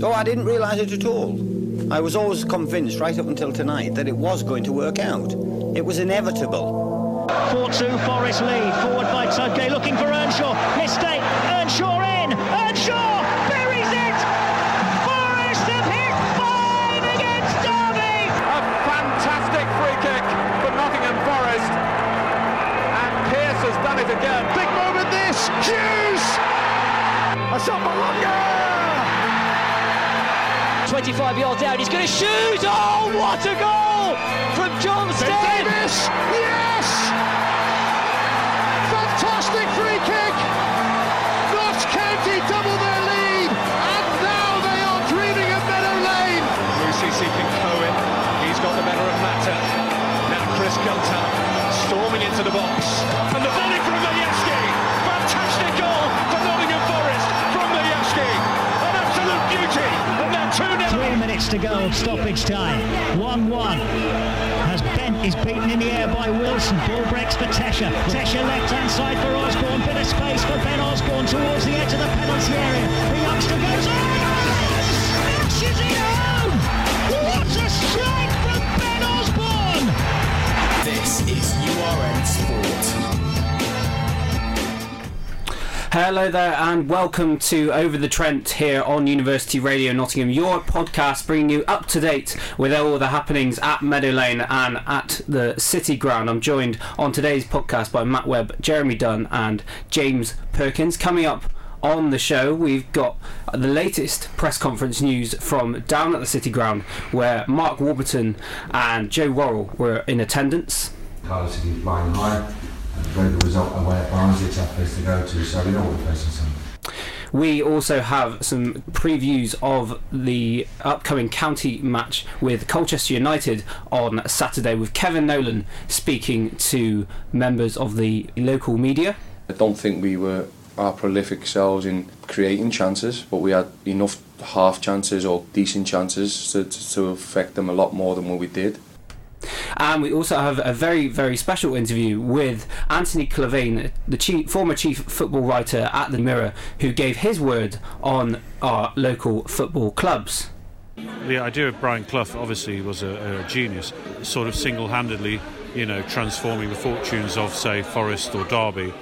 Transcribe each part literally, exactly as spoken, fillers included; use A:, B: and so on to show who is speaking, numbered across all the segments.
A: Oh, I didn't realise it at all. I was always convinced, right up until tonight, that it was going to work out. It was inevitable.
B: four two Forest lead, forward by Tudgay, looking for Earnshaw. Mistake, Earnshaw in, Earnshaw buries it! Forest have hit five against Derby!
C: A fantastic free kick for Nottingham Forest. And Pearce has done it again.
B: Big moment this, Hughes! A shot for longer! twenty-five yards out, he's going to shoot! Oh, what a goal from Johnston!
C: Davis, yes! Fantastic free kick! Notts County double their lead, and now they are dreaming of Meadow Lane!
D: Lucy seeking Cohen, he's got the better of Matter. Now Chris Gunter storming into the box, and the volley from Majewski! Fantastic goal for Nottingham Forest from Majewski! An absolute beauty! And now two nil.
B: Three minutes to go, stoppage time. one one. As Bent is beaten in the air by Wilson. Ball breaks for Tesha. Tesha left-hand side for Osborne. Bit of space for Ben Osborne towards the edge of the penalty area. The youngster goes on. Smashes it home. What a strike from Ben Osborne.
E: This is U R N Sport.
F: Hello there and welcome to Over the Trent here on University Radio Nottingham, your podcast bringing you up to date with all the happenings at Meadow Lane and at the City Ground. I'm joined on today's podcast by Matt Webb, Jeremy Dunn and James Perkins. Coming up on the show, we've got the latest press conference news from down at the City Ground, where Mark Warburton and Joe Worrell were in attendance.
G: Cardiff City is flying high. Very good result away at Barnsley, it's a tough place to go to, so we know what we're facing some.
F: We also have some previews of the upcoming county match with Colchester United on Saturday, with Kevin Nolan speaking to members of the local media.
H: I don't think we were our prolific selves in creating chances, but we had enough half chances or decent chances to, to, to affect them a lot more than what we did.
F: And we also have a very, very special interview with Anthony Clavane, the chief, former chief football writer at the Mirror, who gave his word on our local football clubs.
I: The idea of Brian Clough obviously was a, a genius, sort of single-handedly, you know, transforming the fortunes of, say, Forest or Derby.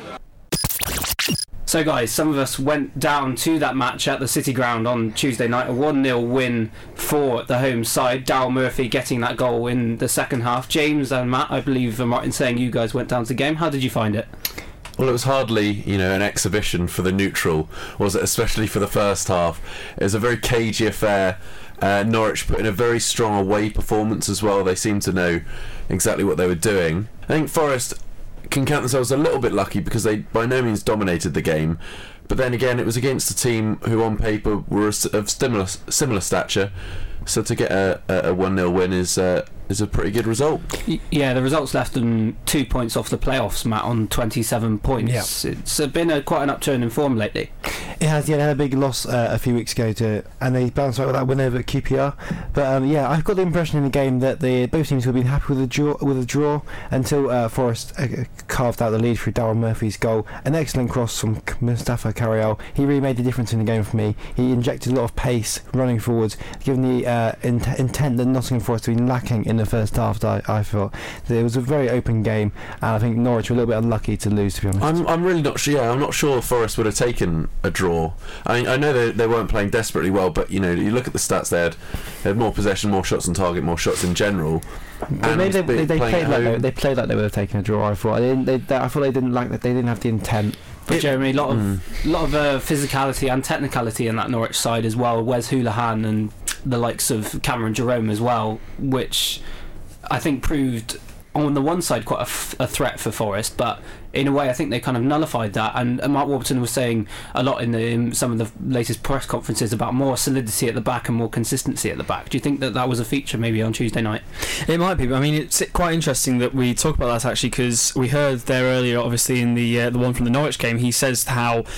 F: So guys, some of us went down to that match at the City Ground on Tuesday night, a one nil win for the home side, Daryl Murphy getting that goal in the second half. James and Matt, I believe I'm right in saying you guys went down to the game. How did you find it?
J: Well, it was hardly, you know, an exhibition for the neutral, was it? Especially for the first half. It was a very cagey affair. Uh, Norwich put in a very strong away performance as well. They seemed to know exactly what they were doing. I think Forest can count themselves a little bit lucky because they by no means dominated the game, but then again it was against a team who on paper were of similar similar stature, so to get a, a one nil win is uh, is a pretty good result.
F: Yeah, the results left them two points off the playoffs, Matt, on twenty-seven points. Yeah. It's been a, quite an upturn in form lately.
K: It has, yeah, they had a big loss uh, a few weeks ago to, and they bounced back with that win over at Q P R. But um, yeah, I've got the impression in the game that the both teams have been happy with the draw, with the draw until uh, Forest uh, carved out the lead through Daryl Murphy's goal. An excellent cross from Mustafa Carriel. He really made the difference in the game for me. He injected a lot of pace running forwards, given the uh, in- intent that Nottingham Forest had been lacking in the first half. I, I felt it was a very open game, and I think Norwich were a little bit unlucky to lose, to be honest.
J: I'm I'm really not sure. Yeah, I'm not sure Forest would have taken a draw. I mean, I know they they weren't playing desperately well, but you know, you look at the stats. They had, they had more possession, more shots on target, more shots in general.
K: Well, they, they, they, they played like they, they played like they would have taken a draw. I thought. I didn't. They, they, I thought they didn't like that. They didn't have the intent.
F: But it, Jeremy, a lot of mm. lot of uh, physicality and technicality in that Norwich side as well. Wes Houlihan and the likes of Cameron Jerome as well, which I think proved on the one side quite a, f- a threat for Forest, but in a way I think they kind of nullified that. And Mark Warburton was saying a lot in, the, in some of the latest press conferences about more solidity at the back and more consistency at the back. Do you think that that was a feature maybe on Tuesday night?
L: It might be, but I mean, it's quite interesting that we talk about that actually, because we heard there earlier, obviously in the uh, the one from the Norwich game, he says how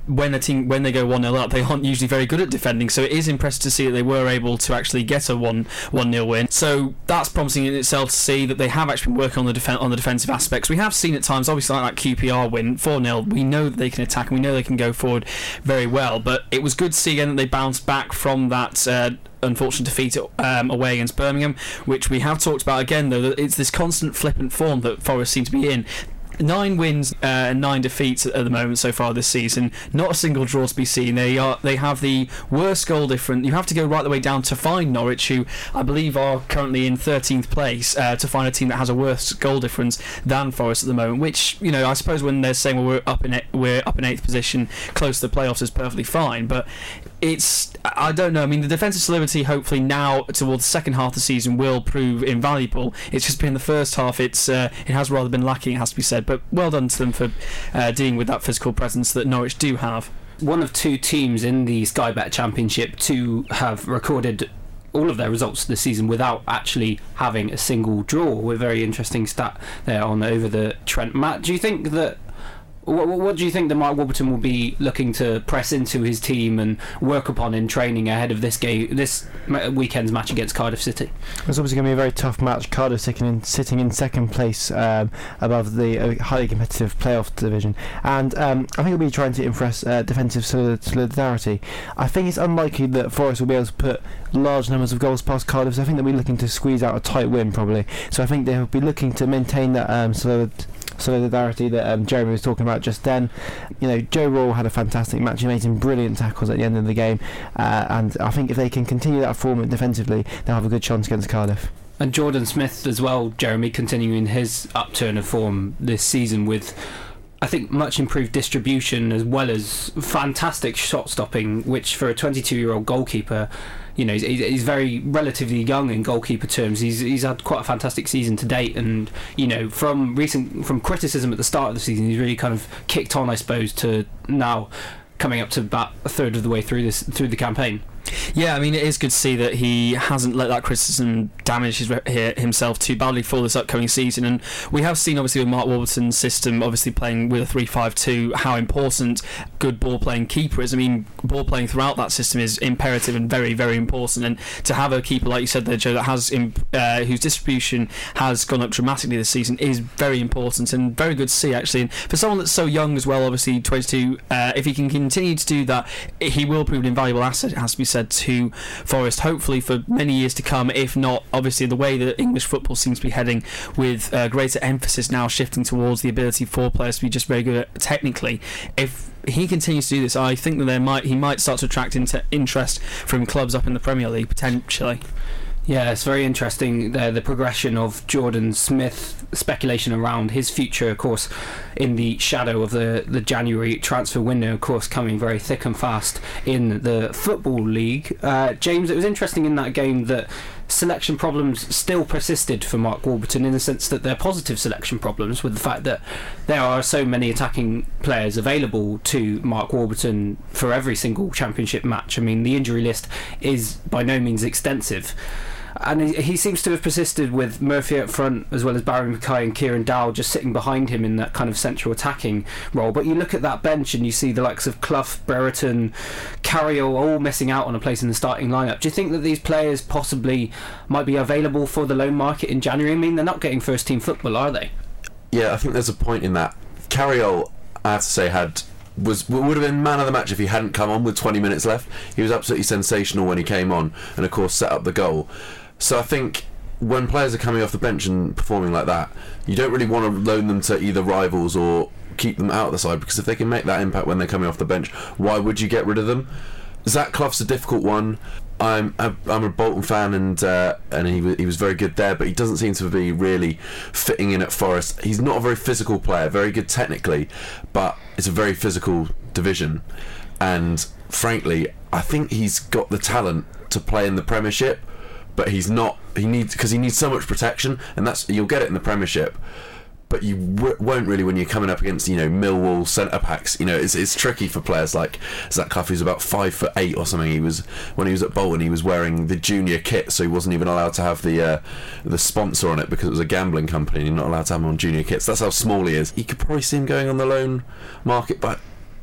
L: when a team when they go one nil up, they aren't usually very good at defending. So it is impressive to see that they were able to actually get a one one nil win. So that's promising in itself to see that they have actually been working on the defen- on the defensive aspects. We have seen at times, obviously, like that Q P R win four nil. We know that they can attack and we know they can go forward very well. But it was good to see again that they bounced back from that. Uh, unfortunate defeat um, away against Birmingham, which we have talked about again, though, that it's this constant flippant form that Forest seem to be in. Nine wins uh, and nine defeats at the moment so far this season. Not a single draw to be seen. They are they have the worst goal difference. You have to go right the way down to find Norwich, who I believe are currently in thirteenth place, uh, to find a team that has a worse goal difference than Forest at the moment. Which, you know, I suppose when they're saying, well, we're up in it, we're up in eighth position, close to the playoffs, is perfectly fine. But it's, I don't know. I mean, the defensive solidity hopefully now towards the second half of the season will prove invaluable. It's just been the first half. It's uh, it has rather been lacking, it has to be said. But well done to them for uh, dealing with that physical presence that Norwich do have.
F: One of two teams in the Sky Bet Championship to have recorded all of their results this season without actually having a single draw. With a very interesting stat there on over the Trent. Matt, do you think that What, what do you think that Mark Warburton will be looking to press into his team and work upon in training ahead of this game, this weekend's match against Cardiff City?
K: It's obviously going to be a very tough match. Cardiff sitting in, sitting in second place um, above the uh, highly competitive playoff division, and um, I think he'll be trying to impress uh, defensive solidarity. I think it's unlikely that Forest will be able to put large numbers of goals past Cardiff, so I think they'll be looking to squeeze out a tight win probably. So I think they'll be looking to maintain that um, solid solidarity that um, Jeremy was talking about just then. You know, Joe Royle had a fantastic match. He made some brilliant tackles at the end of the game, uh, and I think if they can continue that form defensively, they'll have a good chance against Cardiff.
F: And Jordan Smith as well, Jeremy, continuing his upturn of form this season with, I think, much improved distribution as well as fantastic shot stopping, which for a twenty-two year old goalkeeper, you know, he's, he's very relatively young in goalkeeper terms. He's he's had quite a fantastic season to date, and you know, from recent from criticism at the start of the season, he's really kind of kicked on, I suppose, to now coming up to about a third of the way through this through the campaign.
L: Yeah, I mean, it is good to see that he hasn't let that criticism damage his, himself too badly for this upcoming season. And we have seen, obviously, with Mark Warburton's system, obviously playing with a three five two, how important good ball-playing keeper is. I mean, ball-playing throughout that system is imperative and very, very important. And to have a keeper, like you said there, Joe, that has uh, whose distribution has gone up dramatically this season is very important and very good to see, actually. And for someone that's so young as well, obviously, twenty-two, uh, if he can continue to do that, he will prove an invaluable asset, it has to be said, to Forest, hopefully for many years to come. If not, obviously the way that English football seems to be heading, with uh, greater emphasis now shifting towards the ability for players to be just very good at technically, if he continues to do this, I think that there might he might start to attract inter- interest from clubs up in the Premier League potentially.
F: Yeah, it's very interesting, the, the progression of Jordan Smith, speculation around his future, of course, in the shadow of the, the January transfer window, of course, coming very thick and fast in the Football League. Uh, James, it was interesting in that game that selection problems still persisted for Mark Warburton, in the sense that they're positive selection problems, with the fact that there are so many attacking players available to Mark Warburton for every single championship match. I mean, the injury list is by no means extensive. And he, he seems to have persisted with Murphy up front, as well as Barry Mackay and Kieran Dowell just sitting behind him in that kind of central attacking role. But you look at that bench and you see the likes of Clough, Brereton, Carriel all missing out on a place in the starting lineup. Do you think that these players possibly might be available for the loan market in January? I mean, they're not getting first team football, are they?
J: Yeah, I think there's a point in that. Carriel, I have to say, had was would have been man of the match if he hadn't come on with twenty minutes left. He was absolutely sensational when he came on, and of course set up the goal. So I think when players are coming off the bench and performing like that, you don't really want to loan them to either rivals or keep them out of the side, because if they can make that impact when they're coming off the bench, why would you get rid of them? Zach Clough's a difficult one. I'm I'm a Bolton fan, and uh, and he he was very good there, but he doesn't seem to be really fitting in at Forest. He's not a very physical player, very good technically, but it's a very physical division, and frankly, I think he's got the talent to play in the Premiership. But he's not. He needs because he needs so much protection, and that's you'll get it in the Premiership. But you w- won't really when you're coming up against, you know, Millwall centre backs. You know, it's it's tricky for players like Zach Clough, who's about five foot eight or something. He was when he was at Bolton, he was wearing the junior kit, so he wasn't even allowed to have the uh, the sponsor on it because it was a gambling company. And you're not allowed to have him on junior kits. That's how small he is. You could probably see him going on the loan market, but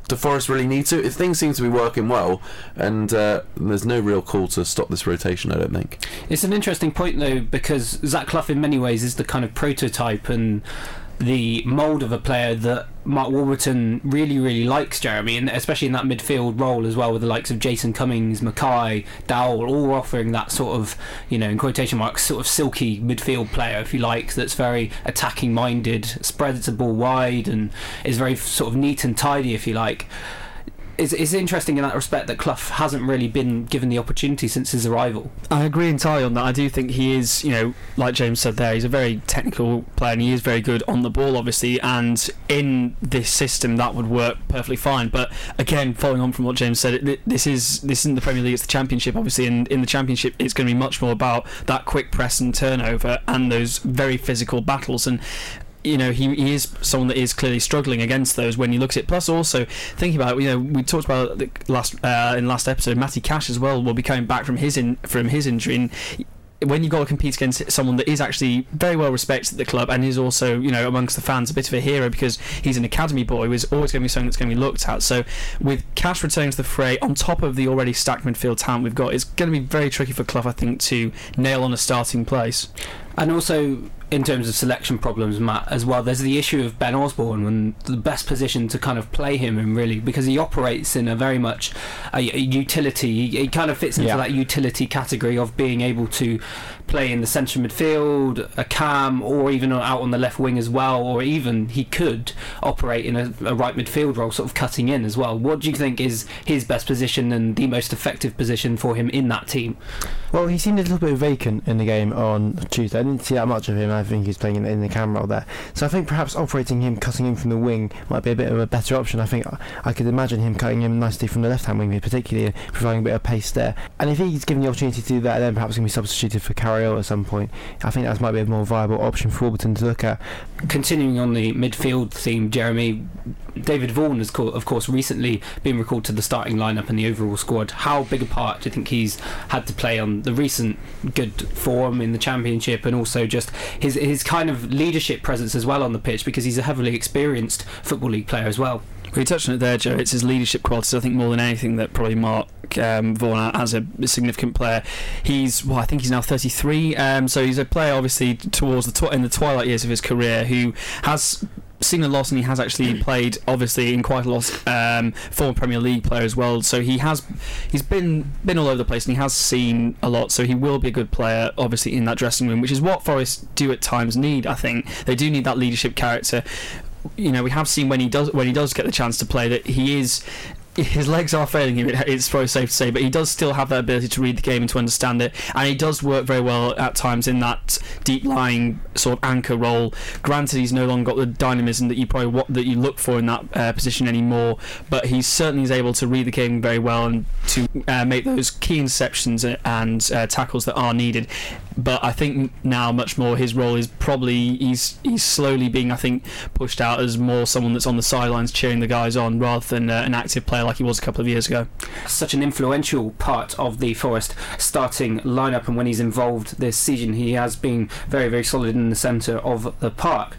J: do Forest really need to? If things seem to be working well, and uh, there's no real call to stop this rotation, I don't think.
F: It's an interesting point though, because Zach Clough in many ways is the kind of prototype and the mould of a player that Mark Warburton really, really likes, Jeremy, and especially in that midfield role as well, with the likes of Jason Cummings, Mackay, Dowell, all offering that sort of, you know, in quotation marks, sort of silky midfield player, if you like, that's very attacking minded, spreads the ball wide, and is very sort of neat and tidy, if you like. It's, it's interesting in that respect that Clough hasn't really been given the opportunity since his arrival.
L: I agree entirely on that. I do think he is, you know, like James said there, he's a very technical player and he is very good on the ball, obviously, and in this system that would work perfectly fine. But again, following on from what James said, it, this is this isn't the Premier League, it's the Championship, obviously, and in the Championship it's going to be much more about that quick press and turnover and those very physical battles. And you know, he, he is someone that is clearly struggling against those when you look at it. Plus, also thinking about, you know, we talked about the last uh, in the last episode, Matty Cash as well will be coming back from his in, from his injury. And when you've got to compete against someone that is actually very well respected at the club and is also, you know, amongst the fans a bit of a hero because he's an academy boy, is always going to be something that's going to be looked at. So with Cash returning to the fray on top of the already stacked midfield talent we've got, it's going to be very tricky for Clough, I think, to nail on a starting place.
F: And also, in terms of selection problems, Matt, as well, there's the issue of Ben Osborne and the best position to kind of play him in, really, because he operates in a very much a, a utility. He, he kind of fits into
K: yeah.
F: that utility category of being able to play in the centre midfield, a cam, or even out on the left wing as well, or even he could operate in a, a right midfield role, sort of cutting in as well. What do you think is his best position and the most effective position for him in that team?
K: Well, he seemed a little bit vacant in the game on Tuesday. I didn't see that much of him. I think he's playing in, in the cam role there. So I think perhaps operating him, cutting in from the wing might be a bit of a better option. I think I could imagine him cutting him nicely from the left-hand wing, particularly providing a bit of pace there. And if he's given the opportunity to do that, then perhaps he can be substituted for Carriol at some point. I think that might be a more viable option for Warburton to look at.
F: Continuing on the midfield theme, Jeremy, David Vaughan has, of course, recently been recalled to the starting lineup and the overall squad. How big a part do you think he's had to play on the recent good form in the Championship, and also just his his kind of leadership presence as well on the pitch, because he's a heavily experienced Football League player as well?
L: Well, you touched on it there, Joe. It's his leadership qualities, I think, more than anything that probably mark um, Vaughan as a, a significant player. He's, well, I think he's now thirty-three, um, so he's a player obviously towards the tw- in the twilight years of his career who has seen a lot, and he has actually played obviously in quite a lot, um, former Premier League player as well, so he has he's been been all over the place and he has seen a lot, so he will be a good player obviously in that dressing room, which is what Forest do at times need. I think they do need that leadership character. You know, we have seen when he does when he does get the chance to play that he is, his legs are failing him, it's probably safe to say, but he does still have that ability to read the game and to understand it, and he does work very well at times in that deep-lying sort of anchor role. Granted, he's no longer got the dynamism that you probably what, that you look for in that uh, position anymore, but he certainly is able to read the game very well and to uh, make those key interceptions and uh, tackles that are needed. But I think now much more his role is probably he's he's slowly being, I think, pushed out as more someone that's on the sidelines cheering the guys on rather than uh, an active player like he was a couple of years ago.
F: Such an influential part of the Forest starting lineup, and when he's involved this season he has been very, very solid in the centre of the park.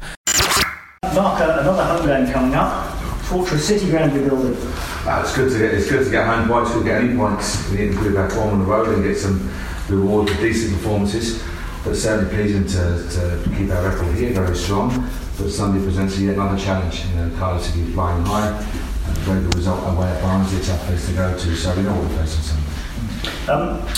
B: Mark, another home game coming up. Fortress City Ground rebuilding.
G: Uh, it's good to get it's good to get home points. We'll get any points. We need to improve back home on the road and get some reward for decent performances, but certainly pleasing to, to keep our record here very strong. But Sunday presents yet another challenge. You know, Cardiff City flying high, and a very good result away at Barnsley, a tough place to go to. So we know what we're facing Sunday.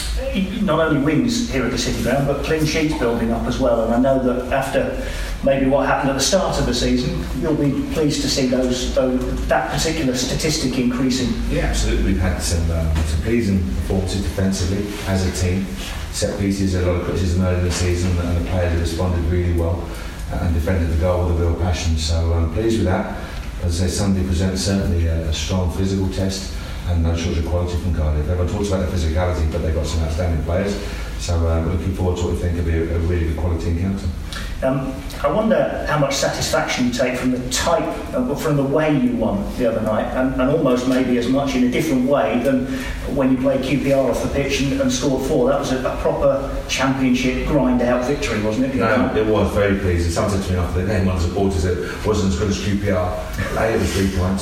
B: Um, not only wins here at the City Ground, but clean sheets building up as well. And I know that after maybe what happened at the start of the season, you'll be pleased to see those, those that particular statistic increasing.
G: Yeah, absolutely. We've had some, um, some pleasing performances defensively as a team. Set pieces, a lot of criticism early in the season, and the players have responded really well and defended the goal with a real passion. So I'm pleased with that. As I say, Sunday presents certainly a, a strong physical test and no shortage of quality from Cardiff. Everyone talks about the physicality, but they've got some outstanding players. So uh, we're looking forward to what we think will be a, a really good quality encounter.
B: Um, I wonder how much satisfaction you take from the type, uh, from the way you won the other night, and, and almost maybe as much in a different way than when you played Q P R off the pitch and, and scored four. That was a, a proper Championship grind-out victory, wasn't it?
G: No, it was very pleasing. Someone said to me after the game, one of the supporters, it wasn't as good as Q P R. A, it was three points.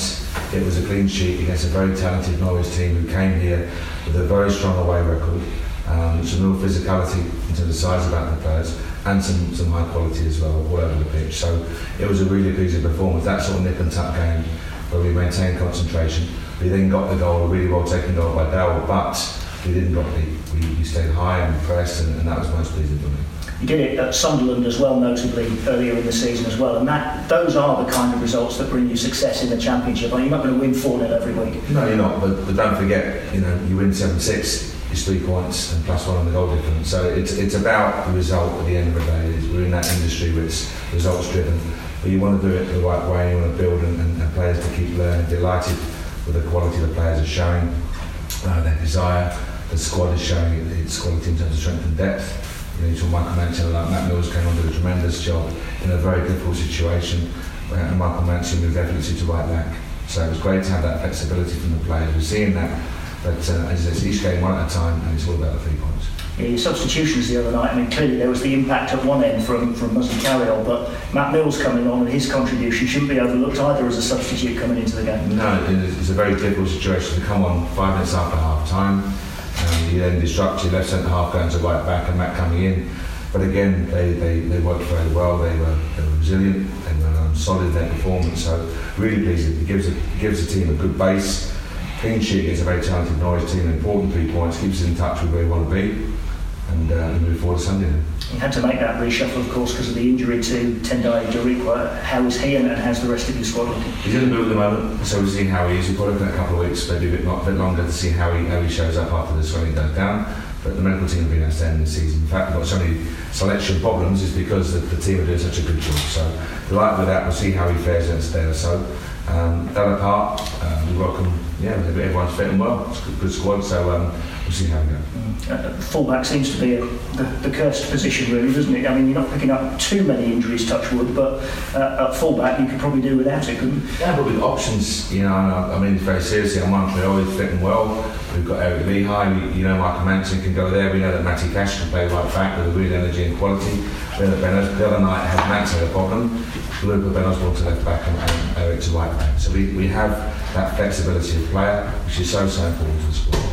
G: it was a clean sheet against a very talented Norwich team who came here with a very strong away record, um, some real physicality in terms of size about the players, and some, some high quality as well all over the pitch. So it was a really pleasing performance. That sort of nip and tuck game where we maintained concentration. We then got the goal, a really well taken goal by Dowell, but we didn't got beat. We, we stayed high and pressed, and, and that was most pleasing for me.
M: You did it at Sunderland as well, notably earlier in the season as well, and that those are the kind of results that bring you success in the Championship. I mean, you're not going to win four nil every week.
G: No, you're not, but, but don't forget, you know, you win seven six, it's three points and plus one on the goal difference. So it's it's about the result at the end of the day. We're in that industry where it's results driven, but you want to do it the right way, you want to build and, and, and players to keep learning. Delighted with the quality the players are showing, uh, their desire. The squad is showing its quality in terms of strength and depth. You know, you saw Michael Mancini, like Matt Mills came on to do a tremendous job in a very difficult situation, uh, and Michael Mancini moved effortlessly to right back. So it was great to have that flexibility from the players. We're seeing that, but uh, as it's each game one at a time, and it's all about the three points.
M: Yeah, your substitutions the other night, I mean, clearly there was the impact at one end from, from Musley Carriol, but Matt Mills coming on and his contribution shouldn't be overlooked either as a substitute coming into the game.
G: No, it's a very difficult situation to come on five minutes after half time. Um, you then disrupt your left centre half going to right back and Matt coming in. But again, they, they, they worked very well, they were, they were resilient, they were um, solid in their performance, so really pleasing. It gives, a, it gives the team a good base. Clean sheet against a very talented Norwich team, important three points, keeps us in touch with where we want to be, and uh, move forward to Sunday.
M: You had to make that reshuffle, of course, because of the injury to Tendai Dorikwa. How is he and how's the rest of your squad looking?
G: He's in the boot at the moment, so we'll see how he is. We've got to in a couple of weeks, maybe a bit, not, a bit longer to see how he, how he shows up after the swelling goes down. But the medical team have been outstanding this season. In fact, we've got so many selection problems is because the, the team are doing such a good job. So delighted with that. We'll see how he fares in a day or so. Um, that apart, uh, we welcome, yeah, everyone's fit and well. It's a good, good squad, so um, we'll see how we go.
M: Mm. Uh, fullback seems to be a, the, the cursed position, really, doesn't it? I mean, you're not picking up too many injuries, touch wood, but uh, at fullback you could probably do without it, couldn't you?
G: Yeah, but with options, you know, I, I mean, very seriously, I'm one for always fitting well. We've got Eric Lehigh, we, you know, Michael Manson can go there. We know that Matty Cash can play right back with a real energy and quality. We know that Ben Os- the other night had Max had a problem. We would put Ben Osborne to left back and, and Eric to right back. So we, we have that flexibility of player, which is so, so important to the sport.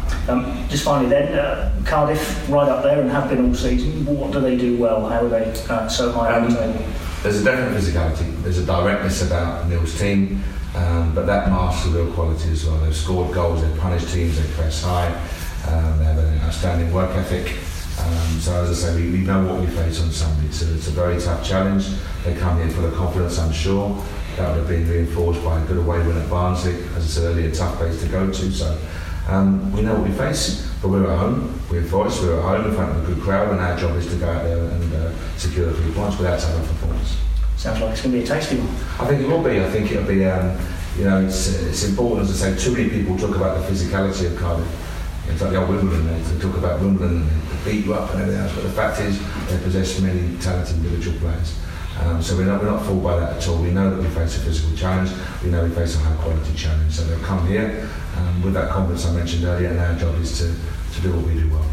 M: Um, just finally then, uh, Cardiff right up there and have been all season. What do they do well? How are they uh, so high um, on the table?
G: There's a definite physicality. There's a directness about Neil's team, um, but that masks the real quality as well. They've scored goals, they've punished teams, they press high, um, they have an outstanding work ethic. Um, so as I say, we, we know what we face on Sunday. It's a, it's a very tough challenge. They come here full of confidence, I'm sure. That would have been reinforced by a good away win at Barnsley. As I said earlier, a tough place to go to. So um, we know what we face, but we're at home. We're Forest, we're at home in front of a good crowd, and our job is to go out there and uh, secure the three points without having performance.
M: Sounds like it's going to be a tasty one.
G: I think it will be. I think it'll be. Um, you know, it's it's important, as I say. Too many people talk about the physicality of Cardiff. It's like the old Wimbledon. They talk about Wimbledon and they beat you up and everything else. But the fact is, they possess many talented individual players. Um, so we're not we're not fooled by that at all. We know that we face a physical challenge. We know we face a high quality challenge. So they'll come here um, with that confidence I mentioned earlier, and our job is to to do what we do well.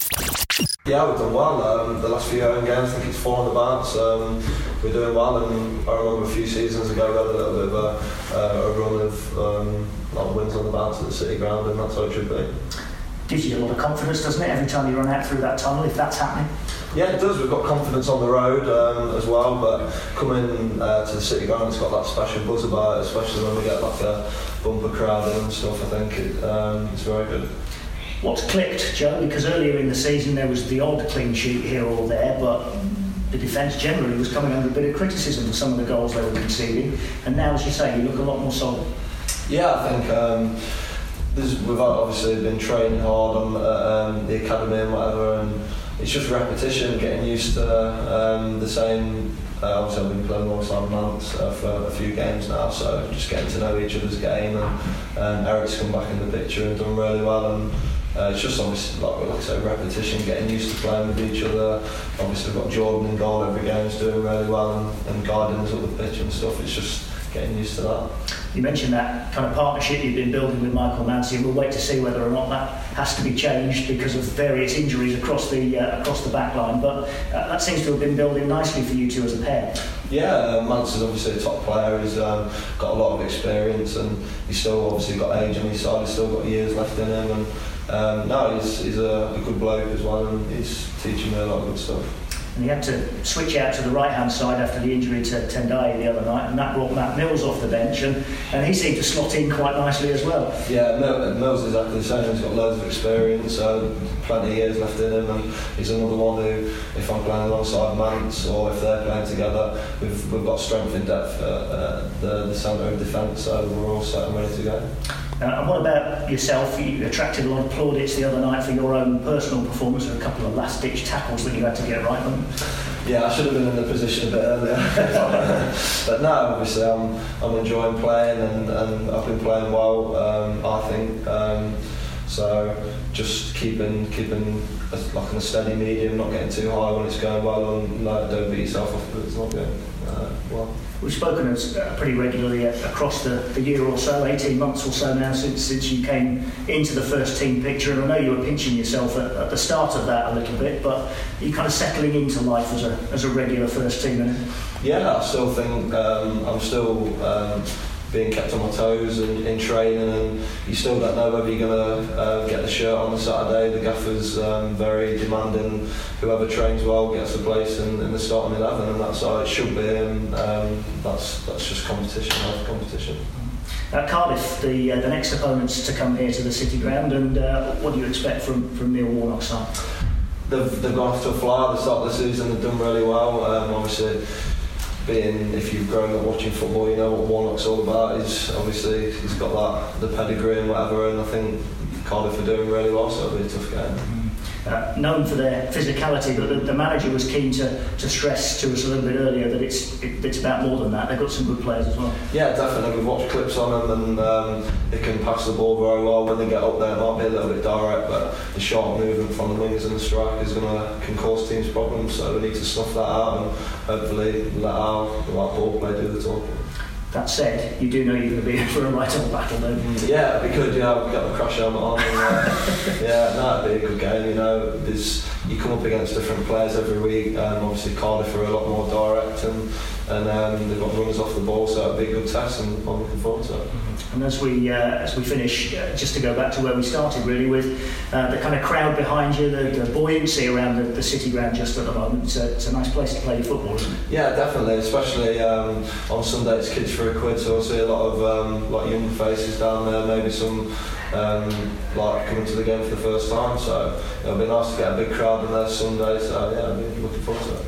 N: Yeah, we've done well. Um, the last few home games, I think it's four on the bounce. Um, we're doing well, and I remember a few seasons ago we had a little bit of a, uh, a run of um, a lot of wins on the bounce at the City Ground, and that's how it should be.
M: Gives you a lot of confidence, doesn't it, every time you run out through that tunnel, if that's happening?
N: Yeah, it does. We've got confidence on the road um, as well, but coming uh, to the City Ground, it's got that special buzz about it, especially when we get like a bumper crowd in and stuff. I think it, um, it's very good.
M: What's clicked, Joe? Because earlier in the season there was the odd clean sheet here or there, but the defence generally was coming under a bit of criticism for some of the goals they were conceding, and now, as you say, you look a lot more solid.
N: Yeah, I think um, there's, we've obviously been training hard on uh, um, the academy and whatever, and it's just repetition, getting used to um, the same. Uh, obviously, I've been playing alongside Mance uh, for a few games now, so just getting to know each other's game. And, and Eric's come back in the picture and done really well. And uh, it's just obviously, like, like I say, repetition, getting used to playing with each other. Obviously, we've got Jordan in goal every game, he's doing really well, and, and guiding us up the pitch and stuff. It's just getting used to that.
M: You mentioned that kind of partnership you've been building with Michael Mancy, and we'll wait to see whether or not that has to be changed because of various injuries across the uh, across the back line. But uh, that seems to have been building nicely for you two as a pair.
N: Yeah, uh, Mancy's obviously a top player. He's um, got a lot of experience, and he's still obviously got age on his side. He's still got years left in him, and um, no, he's, he's a, a good bloke as well, and he's teaching me a lot of good stuff.
M: And he had to switch out to the right-hand side after the injury to Tendai the other night, and that brought Matt Mills off the bench, and, and he seemed to slot in quite nicely as well.
N: Yeah, Mills is exactly the same. He's got loads of experience, uh, plenty of years left in him, and he's another one who, if I'm playing alongside Mance or if they're playing together, we've, we've got strength in depth at uh, the, the centre of defence, so we're all set and ready to go.
M: Uh, and what about yourself? You attracted a lot of plaudits the other night for your own personal performance with a couple of last-ditch tackles that you had to get right on.
N: Yeah, I should have been in the position a bit earlier. But no, obviously I'm, I'm enjoying playing, and, and I've been playing well, um, I think. Um, so just keeping keeping a, like in a steady medium, not getting too high when it's going well, and like, don't beat yourself up if it's not going uh, well.
M: We've spoken as, uh, pretty regularly uh, across the, the year or so, eighteen months or so now since since you came into the first team picture, and I know you were pinching yourself at, at the start of that a little bit, but you're kind of settling into life as a as a regular first teamer.
N: Yeah, I still think um, I'm still um, being kept on my toes in, in training, and you still don't know whether you're going to uh, get the shirt on the Saturday. The gaffer's um, very demanding. Whoever trains well gets a place in, in the starting eleven, and that's how it should be, and um, that's that's just competition, health competition.
M: Uh, Cardiff, the uh, the next opponents to come here to the City Ground, and uh, what do you expect from, from Neil Warnock's side?
N: They've, they've gone off to a flyer at the start of the season. They've done really well. Um, obviously, being, if you've grown up watching football, you know what Warnock's all about. He's obviously he's got that the pedigree and whatever, and I think Cardiff are doing really well, so it'll be a tough game.
M: Uh, known for their physicality, but the, the manager was keen to, to stress to us a little bit earlier that it's it, it's about more than that. They've got some good players as well.
N: Yeah, definitely. We've watched clips on them, and um, they can pass the ball very well. When they get up there, it might be a little bit direct, but the sharp movement from the wings and the strike is going to can cause teams problems. So we need to snuff that out and hopefully let our the right ball play do the talking.
M: That said, you do know you're going to be in for a right on battle, don't you?
N: Yeah, it'd be good. You know, we've got the crash helmet on. And, uh, yeah, no, it'd be a good game. You know, there's you come up against different players every week. Um, obviously, Cardiff are a lot more direct, and and um, they've got runners off the ball, so it'd be a good test, and I'm looking forward to it.
M: And as we uh, as we finish, uh, just to go back to where we started, really, with uh, the kind of crowd behind you, the, the buoyancy around the, the City Ground just at the moment. It's a, it's a nice place to play football, isn't it?
N: Yeah, definitely. Especially um, on Sunday, it's kids for a quid, so I see a lot of um, like young faces down there. Maybe some um, like coming to the game for the first time. So it'll be nice to get a big crowd in there Sunday. So yeah, I'm looking forward to it.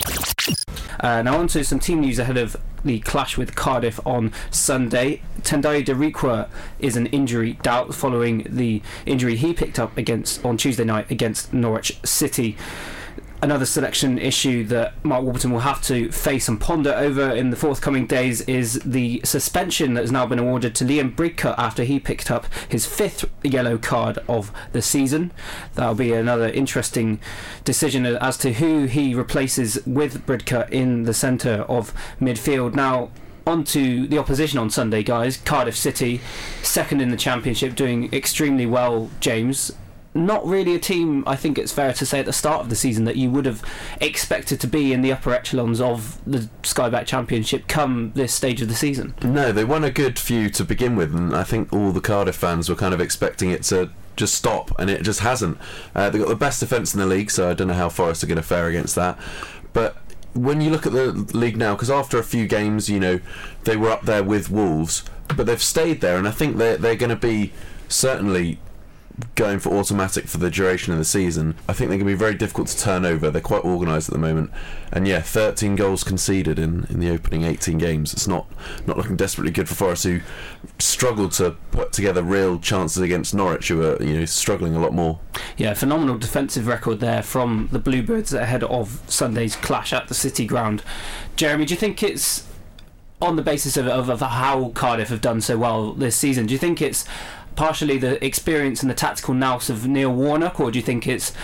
F: Uh, now on to some team news ahead of the clash with Cardiff on Sunday. Tendai Darikwa is an injury doubt following the injury he picked up against on Tuesday night against Norwich City. Another selection issue that Mark Warburton will have to face and ponder over in the forthcoming days is the suspension that has now been awarded to Liam Bridcut after he picked up his fifth yellow card of the season. That'll be another interesting decision as to who he replaces with Bridcut in the centre of midfield. Now, on to the opposition on Sunday, guys. Cardiff City, second in the Championship, doing extremely well, James. Not really a team, I think it's fair to say, at the start of the season that you would have expected to be in the upper echelons of the Skyback Championship come this stage of the season.
J: No, they won a good few to begin with, and I think all the Cardiff fans were kind of expecting it to just stop, and it just hasn't. Uh, they've got the best defence in the league, so I don't know how Forest are going to fare against that. But when you look at the league now, because after a few games, you know, they were up there with Wolves, but they've stayed there, and I think they're, they're going to be certainly going for automatic for the duration of the season. I think they're going to be very difficult to turn over. They're quite organised at the moment, and yeah, thirteen goals conceded in, in the opening eighteen games. It's not not looking desperately good for Forest, who struggled to put together real chances against Norwich, who are, you know, struggling a lot more.
F: Yeah, phenomenal defensive record there from the Bluebirds ahead of Sunday's clash at the City Ground. Jeremy, do you think it's on the basis of, of, of how Cardiff have done so well this season? Do you think it's partially the experience and the tactical nous of Neil Warnock, or do you think it's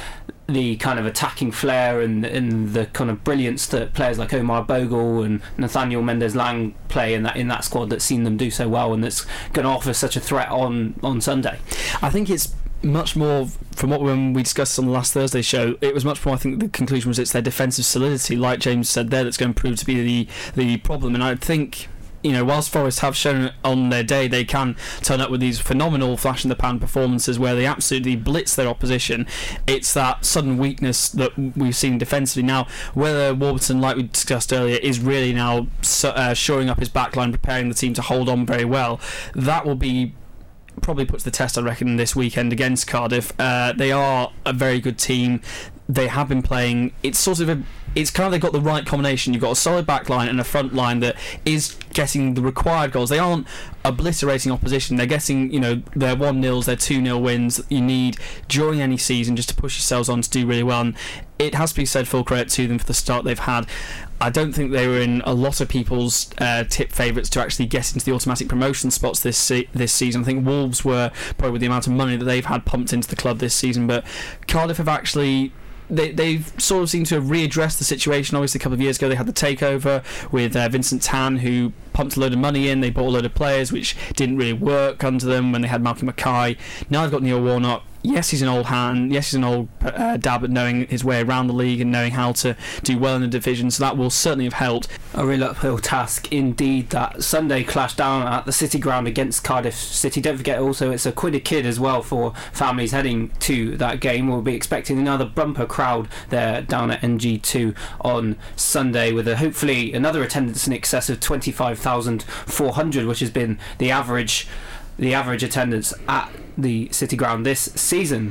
F: the kind of attacking flair and, and the kind of brilliance that players like Omar Bogle and Nathaniel Mendez-Lang play in that in that squad that's seen them do so well, and that's going to offer such a threat on, on Sunday.
L: I think it's much more, from what when we discussed on the last Thursday show, it was much more, I think the conclusion was it's their defensive solidity, like James said there, that's going to prove to be the the problem. And I think, you know, whilst Forest have shown on their day they can turn up with these phenomenal flash-in-the-pan performances where they absolutely blitz their opposition, it's that sudden weakness that we've seen defensively. Now, whether Warburton, like we discussed earlier, is really now uh, shoring up his backline, preparing the team to hold on very well, that will be probably puts the test, I reckon, this weekend against Cardiff. Uh, they are a very good team. They have been playing. It's sort of a. It's kind of they've got the right combination. You've got a solid back line and a front line that is getting the required goals. They aren't obliterating opposition. They're getting, you know, their one nils, their two nil wins that you need during any season just to push yourselves on to do really well. And it has to be said, full credit to them for the start they've had. I don't think they were in a lot of people's uh, tip favourites to actually get into the automatic promotion spots this se- this season. I think Wolves were, probably with the amount of money that they've had pumped into the club this season, but Cardiff have actually... They, they've sort of seemed to have readdressed the situation. Obviously, a couple of years ago, they had the takeover with uh, Vincent Tan, who pumped a load of money in. They bought a load of players, which didn't really work under them when they had Malcolm Mackay. Now they've got Neil Warnock. Yes, he's an old hand. Yes, he's an old uh, dab at knowing his way around the league and knowing how to do well in the division, so that will certainly have helped.
F: A real uphill task indeed, that Sunday clash down at the City Ground against Cardiff City. Don't forget also it's a quid a kid as well for families heading to that game. We'll be expecting another bumper crowd there down at N G two on Sunday, with a, hopefully another attendance in excess of twenty-five thousand four hundred, which has been the average the average attendance at the City Ground this season.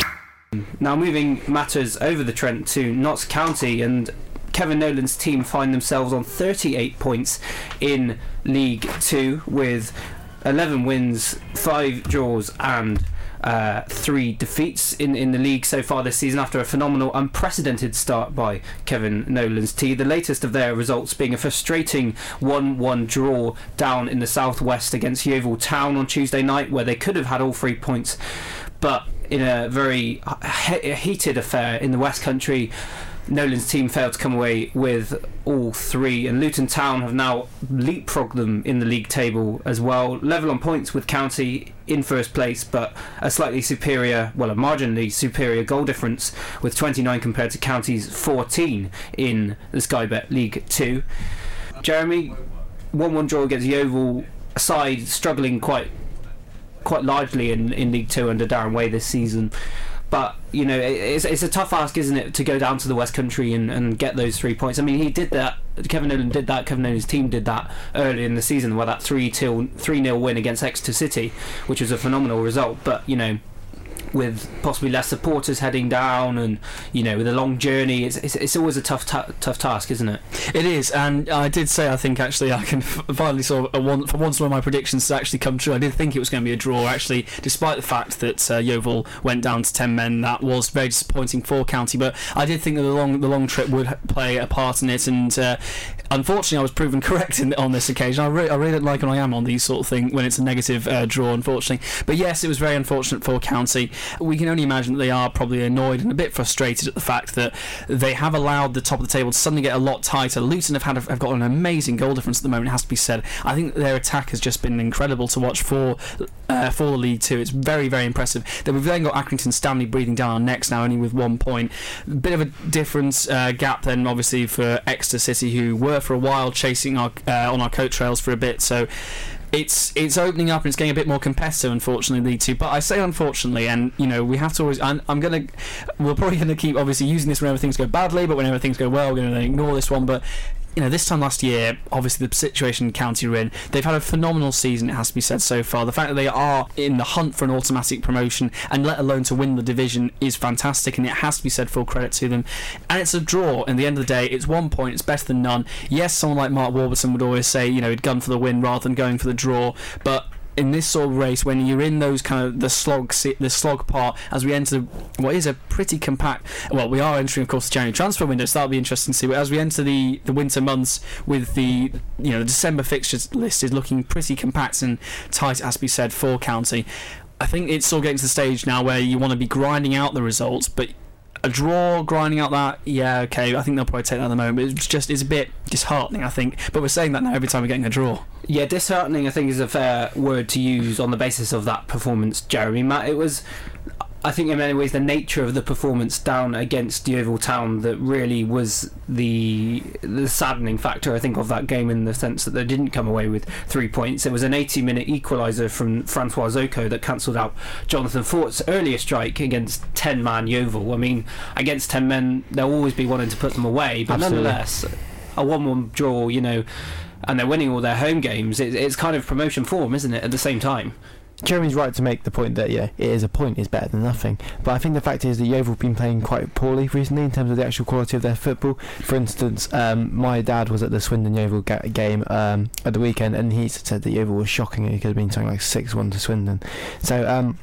F: Now moving matters over the Trent to Notts County, and Kevin Nolan's team find themselves on thirty-eight points in League Two with eleven wins, five draws and uh, three defeats in, in the league so far this season, after a phenomenal, unprecedented start by Kevin Nolan's team. The latest of their results being a frustrating one one draw down in the southwest against Yeovil Town on Tuesday night, where they could have had all three points, but in a very he- heated affair in the West Country, Nolan's team failed to come away with all three, and Luton Town have now leapfrogged them in the league table as well, level on points with County in first place, but a slightly superior, well a marginally superior goal difference with twenty-nine compared to County's fourteen in the Sky Bet League two. Jeremy, one one draw against Yeovil, a side struggling quite quite largely in, in League Two under Darren Way this season. But, you know, it's, it's a tough ask, isn't it, to go down to the West Country and, and get those three points. I mean, he did that. Kevin Nolan did that. Kevin Nolan's team did that early in the season, where that three nil win against Exeter City, which was a phenomenal result. But, you know, with possibly less supporters heading down, and you know, with a long journey, it's it's, it's always a tough ta- tough task, isn't it?
L: It is, and I did say I think actually I can f- finally sort of one, for once one of my predictions to actually come true. I did think it was going to be a draw, actually, despite the fact that uh, Yeovil went down to ten men. That was very disappointing for County, but I did think that the long the long trip would play a part in it, and uh, unfortunately I was proven correct in, on this occasion. I, re- I really don't like when I am on these sort of things when it's a negative uh, draw, unfortunately. But yes, it was very unfortunate for County. We can only imagine that they are probably annoyed and a bit frustrated at the fact that they have allowed the top of the table to suddenly get a lot tighter. Luton have had a, have got an amazing goal difference at the moment, it has to be said. I think their attack has just been incredible to watch for uh, for the League Two. It's very, very impressive. Then we've then got Accrington Stanley breathing down our necks now, only with one point. Bit of a different uh, gap then, obviously, for Exeter City, who were for a while chasing our uh, on our coat trails for a bit. So It's it's opening up and it's getting a bit more competitive, unfortunately, League Two. But I say unfortunately, and you know we have to always. I'm, I'm gonna. We're probably gonna keep obviously using this whenever things go badly, but whenever things go well, we're gonna ignore this one. But you know, this time last year, obviously the situation County are in, they've had a phenomenal season, it has to be said, so far. The fact that they are in the hunt for an automatic promotion, and let alone to win the division, is fantastic, and it has to be said, full credit to them. And it's a draw. In the end of the day, it's one point, it's better than none. Yes, someone like Mark Warburton would always say, you know, he'd gun for the win rather than going for the draw, but in this sort of race, when you're in those kind of the slog the slog part, as we enter what is a pretty compact, well, we are entering of course the January transfer window, so that'll be interesting to see, but as we enter the, the winter months with the, you know, the December fixtures list is looking pretty compact and tight, it has to be said, for County. I think it's sort of getting to the stage now where you want to be grinding out the results, but a draw, grinding out that, yeah, okay, I think they'll probably take that at the moment. It's just it's a bit disheartening, I think. But we're saying that now every time we're getting a draw.
F: Yeah, disheartening, I think, is a fair word to use on the basis of that performance, Jeremy. Matt, it was, I think in many ways, the nature of the performance down against Yeovil Town that really was the the saddening factor, I think, of that game, in the sense that they didn't come away with three points. It was an eighty minute equaliser from Francois Zoko that cancelled out Jonathan Fort's earlier strike against ten man Yeovil. I mean, against ten men, they'll always be wanting to put them away, but
K: Absolutely.
F: nonetheless, a one one draw, you know, and they're winning all their home games, it, it's kind of promotion form, isn't it, at the same time?
K: Jeremy's right to make the point that, yeah, it is a point is better than nothing. But I think the fact is that Yeovil have been playing quite poorly recently in terms of the actual quality of their football. For instance, um, my dad was at the Swindon Yeovil ga- game um, at the weekend, and he said that Yeovil was shocking. It could have been something like six one to Swindon. So um,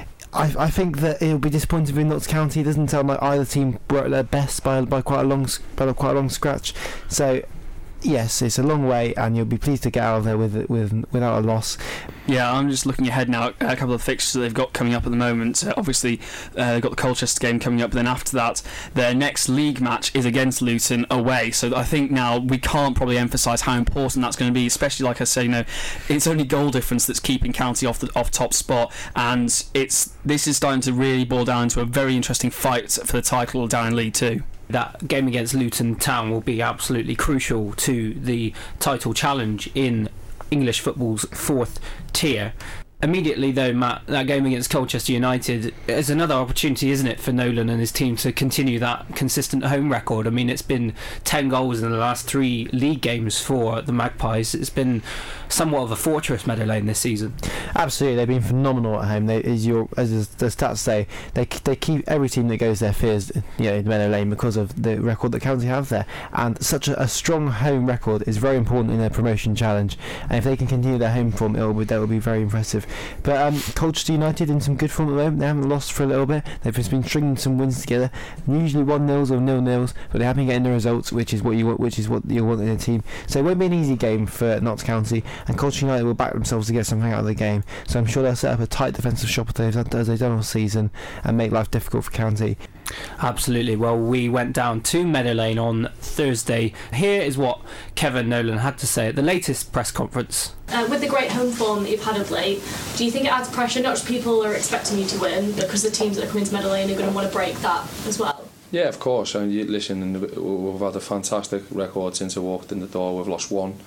K: I, I think that it'll be disappointing for Notts County. It doesn't sound like either team were at their best by by quite a long by quite a long scratch. So yes, it's a long way, and you'll be pleased to get out of there with with without a loss.
L: Yeah, I'm just looking ahead now at a couple of fixtures that they've got coming up at the moment. Uh, obviously, uh, they've got the Colchester game coming up, but then after that, their next league match is against Luton away. So I think now we can't probably emphasise how important that's going to be, especially, like I say, you know, it's only goal difference that's keeping County off the off top spot, and it's this is starting to really boil down to a very interesting fight for the title down in League Two.
F: That game against Luton Town will be absolutely crucial to the title challenge in English football's fourth tier. Immediately, though, Matt, that game against Colchester United is another opportunity, isn't it, for Nolan and his team to continue that consistent home record. I mean, it's been ten goals in the last three league games for the Magpies. It's been somewhat of a fortress, Meadow Lane, this season.
K: Absolutely, they've been phenomenal at home. They, as your as the stats say, they they keep every team that goes there fears, you know, Meadow Lane because of the record that County have there. And such a, a strong home record is very important in their promotion challenge. And if they can continue their home form, it will be, that will be very impressive. But um, Colchester United in some good form at the moment. They haven't lost for a little bit. They've just been stringing some wins together. Usually one nils or nil nils, but they have been getting the results, which is what you want, which is what you want in a team. So it won't be an easy game for Notts County, and Colchester United will back themselves to get something out of the game. So I'm sure they'll set up a tight defensive shop as they've done all season and make life difficult for County.
F: Absolutely. Well, we went down to Meadow Lane on Thursday. Here is what Kevin Nolan had to say at the latest press conference.
O: Uh, with the great home form that you've had of late, do you think it adds pressure? Not just people are expecting you to win, because the teams that are coming to Meadow Lane are going to want to break that as well.
H: Yeah, of course. And you listen, we've had a fantastic record since I walked in the door. We've lost one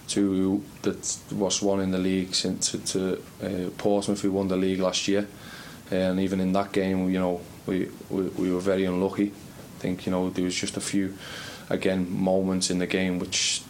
H: to the lost one in the league since to, to uh, Portsmouth, who won the league last year. And even in that game, you know, we, we we were very unlucky. I think, you know, there was just a few, again, moments in the game which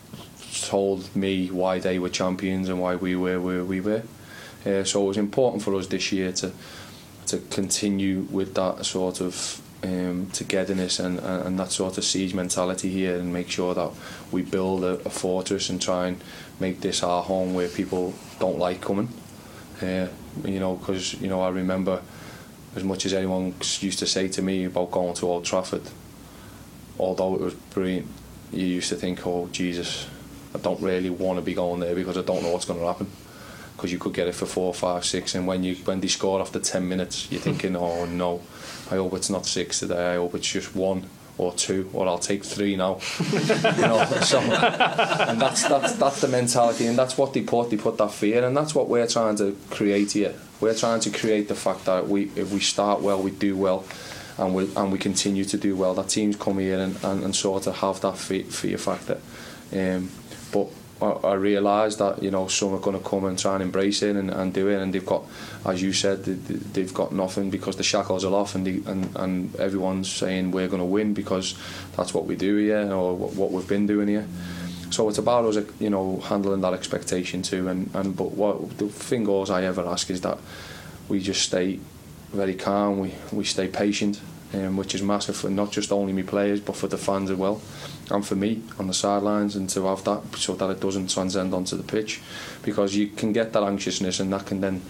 H: told me why they were champions and why we were where we were. Uh, so it was important for us this year to to continue with that sort of um, togetherness and, and that sort of siege mentality here, and make sure that we build a, a fortress and try and make this our home where people don't like coming. Uh, you know, because, you know, I remember, as much as anyone used to say to me about going to Old Trafford, although it was brilliant, you used to think, oh Jesus, I don't really want to be going there because I don't know what's going to happen, because you could get it for four, five, six, and when you when they score after ten minutes, you're thinking, oh no, I hope it's not six today, I hope it's just one or two, or I'll take three now. You know, so, and that's that's that's the mentality, and that's what they put. They put that fear, and that's what we're trying to create here. We're trying to create the fact that we, if we start well, we do well, and we and we continue to do well. That teams come here and, and, and sort of have that fear, fear factor. Um, but I, I realise that, you know, some are going to come and try and embrace it and, and do it, and they've got, as you said, they, they've got nothing because the shackles are off, and they, and, and everyone's saying we're going to win because that's what we do here, or what, what we've been doing here. So it's about us, you know, handling that expectation too. And, and but what the thing goes I ever ask is that we just stay very calm, we, we stay patient, um, which is massive for not just only me players but for the fans as well, and for me on the sidelines, and to have that so that it doesn't transcend onto the pitch, because you can get that anxiousness and that can then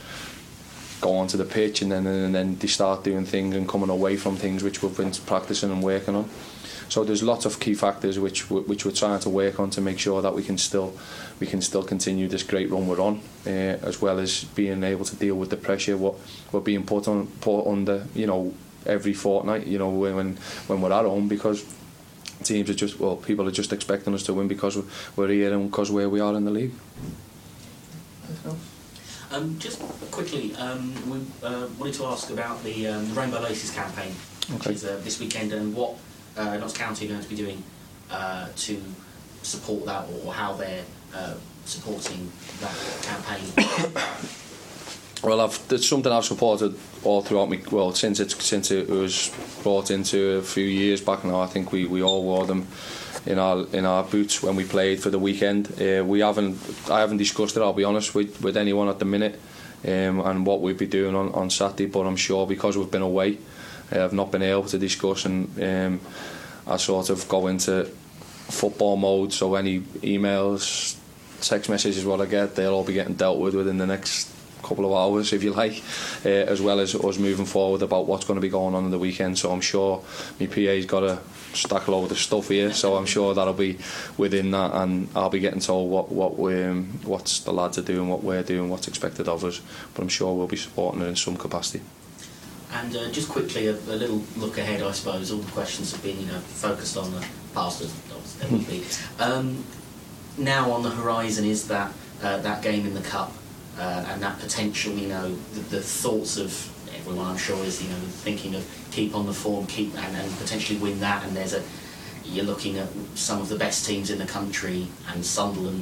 H: go onto the pitch, and then and then they start doing things and coming away from things which we've been practicing and working on. So there's lots of key factors which which we're trying to work on to make sure that we can still we can still continue this great run we're on, uh, as well as being able to deal with the pressure what we're being put on put under, you know, every fortnight, you know, when when we're at home, because teams are just, well, people are just expecting us to win because we're here and because where we are in the league.
P: Um, just quickly, um, we uh, wanted to ask about the um, Rainbow Laces campaign, which
H: Okay.
P: is uh, this weekend, and what uh, Notts County are going to be doing uh, to support that, or, or how they're uh, supporting that campaign.
H: Well, I've, it's something I've supported all throughout me. Well, since it since it was brought into a few years back now. I think we, we all wore them in our in our boots when we played for the weekend. Uh, we haven't I haven't discussed it, I'll be honest, with, with anyone at the minute, um, and what we'd be doing on, on Saturday. But I'm sure because we've been away, uh, I've not been able to discuss, and um, I sort of go into football mode. So any emails, text messages, what I get, they'll all be getting dealt with within the next couple of hours, if you like, uh, as well as us moving forward about what's going to be going on in the weekend. So I'm sure my P A's got a stack load of stuff here, so I'm sure that'll be within that, and I'll be getting told what what we um, what's the lads are doing, what we're doing, what's expected of us. But I'm sure we'll be supporting it in some capacity.
P: And uh, just quickly, a, a little look ahead, I suppose. All the questions have been, you know, focused on the past, as there will be. Um, now on the horizon is that uh, that game in the cup. Uh, and that potential, you know, the, the thoughts of everyone, I'm sure, is, you know, thinking of keep on the form, keep and, and potentially win that. And there's a, you're looking at some of the best teams in the country and Sunderland.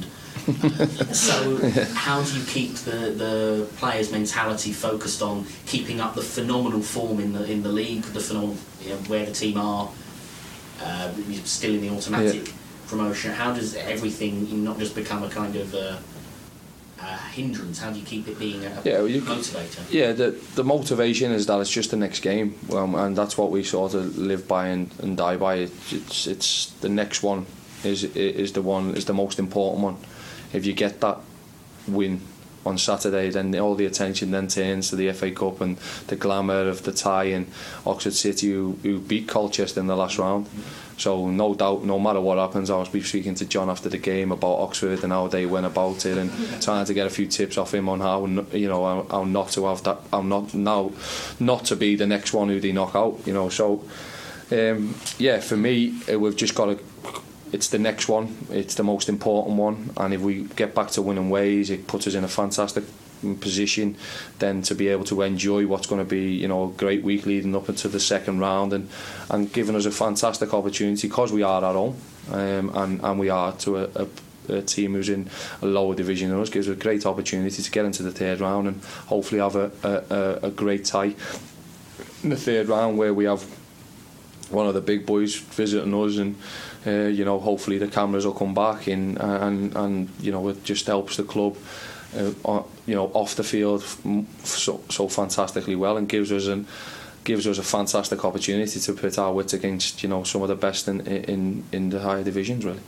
P: So how do you keep the, the players' mentality focused on keeping up the phenomenal form in the in the league, the phenomenal, you know, where the team are, uh, still in the automatic yeah. promotion? How does everything not just become a kind of uh, Uh, hindrance? How do you keep it being a
H: yeah, well, you,
P: motivator?
H: Yeah, the the motivation is that it's just the next game, um, and that's what we sort of live by and, and die by. It, it's it's the next one is is the one is the most important one. If you get that win on Saturday, then all the attention then turns to the F A Cup and the glamour of the tie in Oxford City, who, who beat Colchester in the last round. So no doubt, no matter what happens, I was speaking to John after the game about Oxford and how they went about it, and trying to get a few tips off him on how, you know, how, how not to have that, how not now, not to be the next one who they knock out, you know. So um, yeah, for me, we've just got to. It's the next one. It's the most important one, and if we get back to winning ways, it puts us in a fantastic position then to be able to enjoy what's going to be, you know, a great week leading up into the second round, and and giving us a fantastic opportunity, because we are at home, um, and and we are to a, a, a team who's in a lower division than us, gives us a great opportunity to get into the third round and hopefully have a, a, a great tie in the third round, where we have one of the big boys visiting us, and uh, you know, hopefully the cameras will come back in, and and you know, it just helps the club Uh, on, you know, off the field so, so fantastically well, and gives us an gives us a fantastic opportunity to put our wits against, you know, some of the best in in in the higher divisions, really.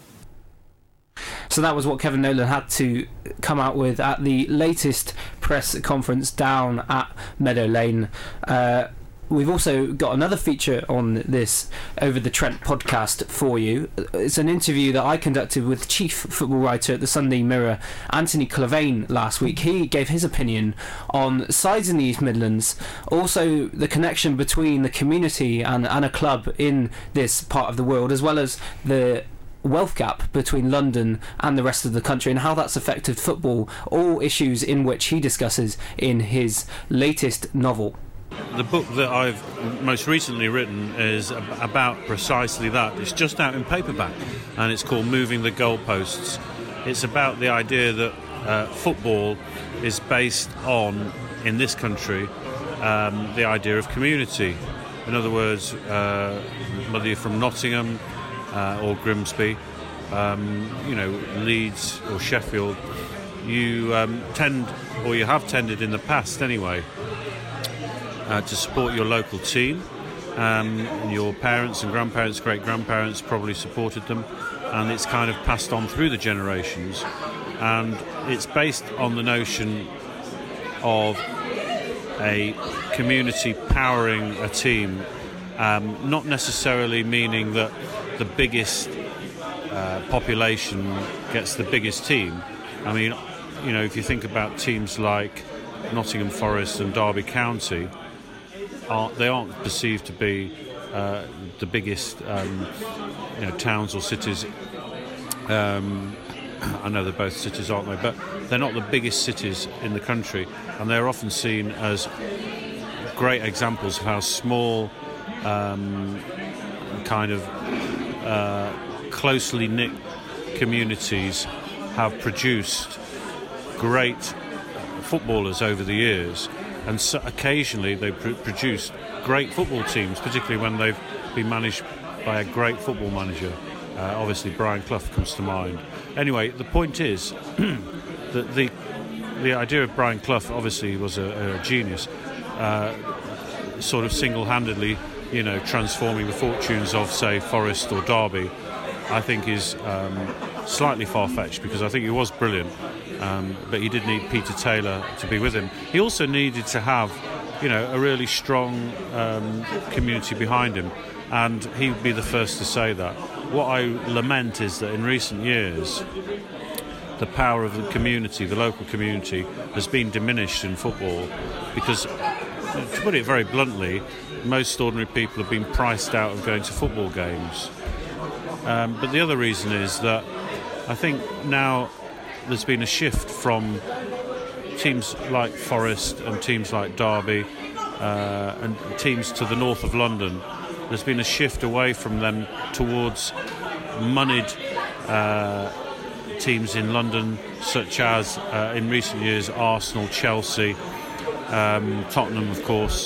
F: So that was what Kevin Nolan had to come out with at the latest press conference down at Meadow Lane. Uh, We've also got another feature on this Over the Trent podcast for you. It's an interview that I conducted with chief football writer at the Sunday Mirror, Anthony Clavane, last week. He gave his opinion on sides in the East Midlands, also the connection between the community and, and a club in this part of the world, as well as the wealth gap between London and the rest of the country, and how that's affected football, all issues in which he discusses in his latest novel.
I: The book that I've most recently written is about precisely that. It's just out in paperback, and it's called Moving the Goalposts. It's about the idea that uh, football is based on, in this country, um, the idea of community. In other words, uh, whether you're from Nottingham uh, or Grimsby, um, you know, Leeds or Sheffield, you um, tend, or you have tended in the past anyway, Uh, to support your local team. Um, your parents and grandparents, great-grandparents probably supported them, and it's kind of passed on through the generations, and it's based on the notion of a community powering a team, um, not necessarily meaning that the biggest uh, population gets the biggest team. I mean, you know, if you think about teams like Nottingham Forest and Derby County, aren't they aren't perceived to be uh, the biggest um, you know towns or cities. Um, I know they're both cities, aren't they? But they're not the biggest cities in the country, and they're often seen as great examples of how small, um, kind of uh, closely knit communities have produced great footballers over the years, and so occasionally they pr- produced great football teams, particularly when they've been managed by a great football manager. Uh, obviously, Brian Clough comes to mind. Anyway, the point is that the the idea of Brian Clough obviously was a, a genius, uh, sort of single-handedly, you know, transforming the fortunes of, say, Forest or Derby. I think is um, slightly far-fetched, because I think he was brilliant, um, but he did need Peter Taylor to be with him. He also needed to have, you know, a really strong um, community behind him, and he would be the first to say that. What I lament is that in recent years, the power of the community, the local community, has been diminished in football, because, to put it very bluntly, most ordinary people have been priced out of going to football games. Um, but the other reason is that I think now there's been a shift from teams like Forest and teams like Derby uh, and teams to the north of London. There's been a shift away from them towards moneyed uh, teams in London, such as uh, in recent years Arsenal, Chelsea, um, Tottenham, of course.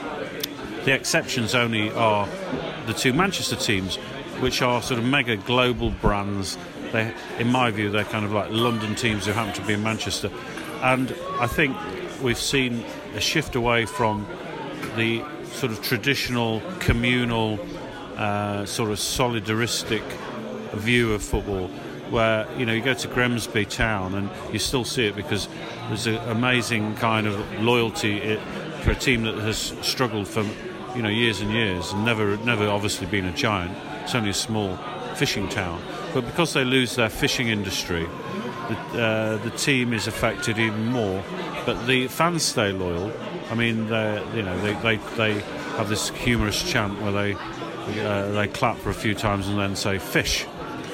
I: The exceptions only are the two Manchester teams, which are sort of mega global brands. They, in my view, they're kind of like London teams who happen to be in Manchester. And I think we've seen a shift away from the sort of traditional, communal, uh, sort of solidaristic view of football, where, you know, you go to Grimsby Town and you still see it because there's an amazing kind of loyalty it, for a team that has struggled for, you know, years and years and never, never obviously been a giant. It's only a small fishing town, but because they lose their fishing industry, the, uh, the team is affected even more. But the fans stay loyal. I mean, they, you know, they, they they have this humorous chant where they uh, they clap for a few times and then say fish.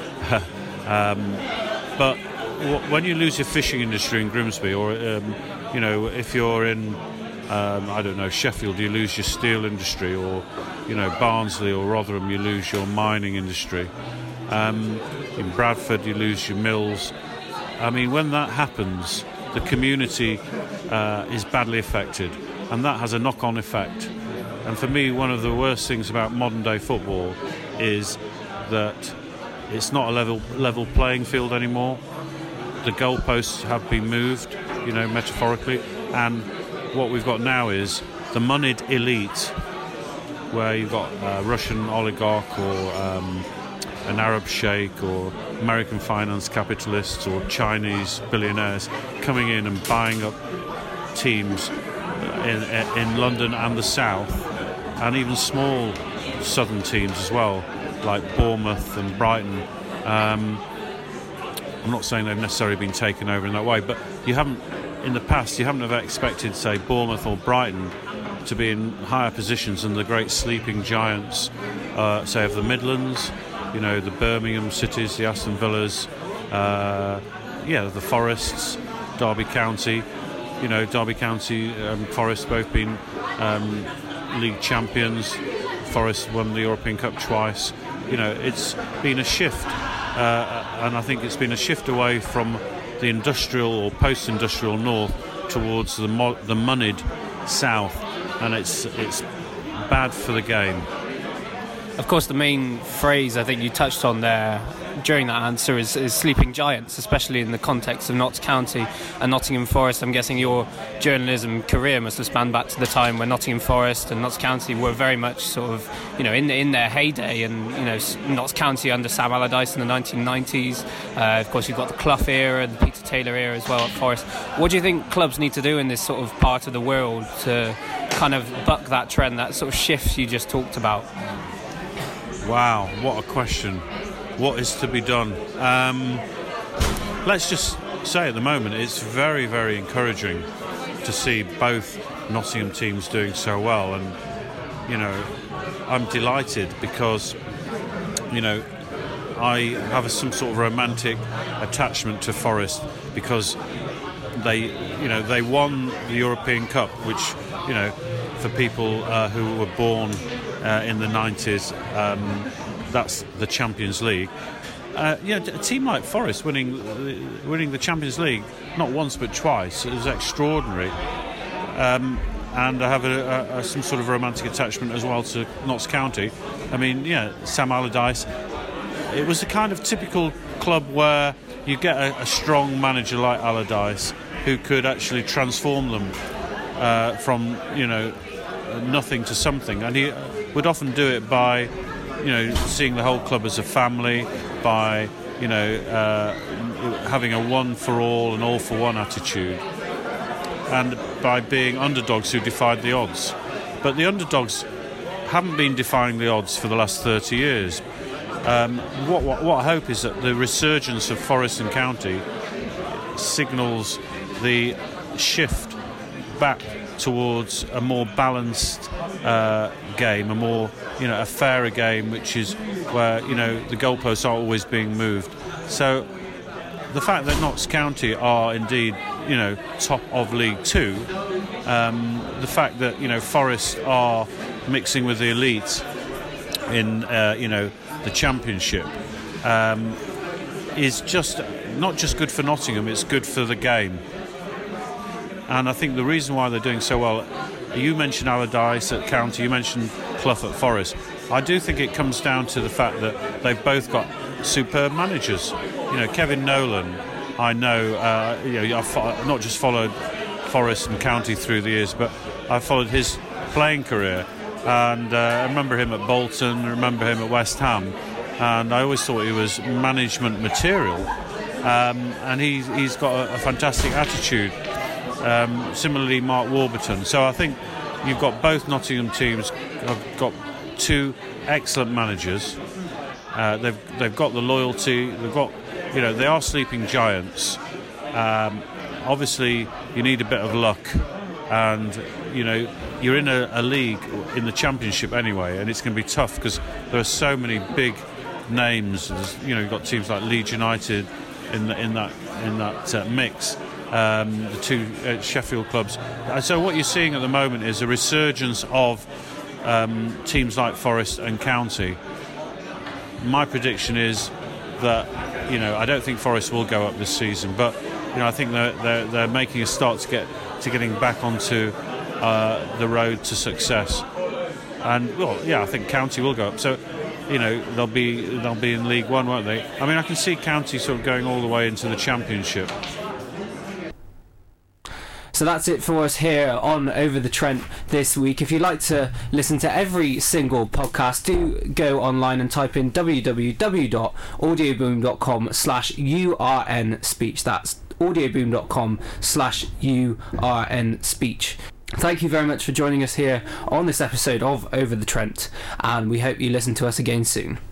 I: um, but w- when you lose your fishing industry in Grimsby, or um, you know, if you're in Um, I don't know, Sheffield, you lose your steel industry, or, you know, Barnsley or Rotherham, you lose your mining industry. Um, in Bradford, you lose your mills. I mean, when that happens, the community uh, is badly affected, and that has a knock-on effect. And for me, one of the worst things about modern-day football is that it's not a level level playing field anymore. The goalposts have been moved, you know, metaphorically, and what we've got now is the moneyed elite, where you've got a Russian oligarch or um, an Arab sheikh or American finance capitalists or Chinese billionaires coming in and buying up teams in, in London and the south, and even small southern teams as well, like Bournemouth and Brighton. Um, I'm not saying they've necessarily been taken over in that way, but you haven't, in the past, you haven't ever expected, say, Bournemouth or Brighton to be in higher positions than the great sleeping giants, uh, say, of the Midlands, you know, the Birmingham cities, the Aston Villas, uh, yeah, the Forests, Derby County, you know, Derby County and Forest both been um, league champions. Forest won the European Cup twice. You know, it's been a shift, uh, and I think it's been a shift away from the industrial or post-industrial north towards the mo- the moneyed south, and it's it's bad for the game.
F: Of course, the main phrase I think you touched on there during that answer is, is sleeping giants, especially in the context of Notts County and Nottingham Forest. I'm guessing your journalism career must have spanned back to the time when Nottingham Forest and Notts County were very much sort of, you know, in in their heyday, and, you know, Notts County under Sam Allardyce in the nineteen nineties. Uh, of course, you've got the Clough era, the Peter Taylor era as well at Forest. What do you think clubs need to do in this sort of part of the world to kind of buck that trend, that sort of shift you just talked about?
I: Wow, what a question. What is to be done? Um, let's just say at the moment it's very, very encouraging to see both Nottingham teams doing so well, and you know, I'm delighted because, you know, I have a, some sort of romantic attachment to Forest because they, you know, they won the European Cup, which, you know, for people uh, who were born uh, in the nineties, um, that's the Champions League. Uh, yeah, a team like Forest winning winning the Champions League not once but twice is extraordinary. Um, and I have a, a, a, some sort of romantic attachment as well to Notts County. I mean, yeah, Sam Allardyce. It was the kind of typical club where you get a, a strong manager like Allardyce who could actually transform them uh, from, you know, nothing to something, and he would often do it by, you know, seeing the whole club as a family, by, you know, uh, having a one for all and all for one attitude, and by being underdogs who defied the odds. But the underdogs haven't been defying the odds for the last thirty years. Um, what, what, what I hope is that the resurgence of Forest and County signals the shift back towards a more balanced uh, game, a more, you know, a fairer game, which is where, you know, the goalposts are always being moved. So the fact that Notts County are indeed, you know, top of League Two, um, the fact that, you know, Forest are mixing with the elite in, uh, you know, the Championship, um, is just not just good for Nottingham, it's good for the game. And I think the reason why they're doing so well, you mentioned Allardyce at County, you mentioned Clough at Forest. I do think it comes down to the fact that they've both got superb managers. You know, Kevin Nolan, I know, uh, you know, I've fo- not just followed Forest and County through the years, but I've followed his playing career. And uh, I remember him at Bolton, I remember him at West Ham, and I always thought he was management material. Um, and he's, he's got a, a fantastic attitude. Um, similarly, Mark Warburton. So I think you've got both Nottingham teams have got two excellent managers. Uh, they've they've got the loyalty. They've got, you know, they are sleeping giants. Um, obviously, you need a bit of luck, and you know you're in a, a league in the Championship anyway, and it's going to be tough because there are so many big names. There's, you know, you've got teams like Leeds United in the, in that in that uh, mix. Um, the two uh, Sheffield clubs. So what you're seeing at the moment is a resurgence of um, teams like Forest and County. My prediction is that, you know, I don't think Forest will go up this season, but, you know, I think they're they're, they're making a start to get to getting back onto uh, the road to success. And well, yeah, I think County will go up. So, you know, they'll be they'll be in League One, won't they? I mean, I can see County sort of going all the way into the Championship.
F: So that's it for us here on Over the Trent this week. If you'd like to listen to every single podcast, do go online and type in w w w dot audioboom dot com slash U R N speech. That's audioboom dot com slash U R N speech. Thank you very much for joining us here on this episode of Over the Trent, and we hope you listen to us again soon.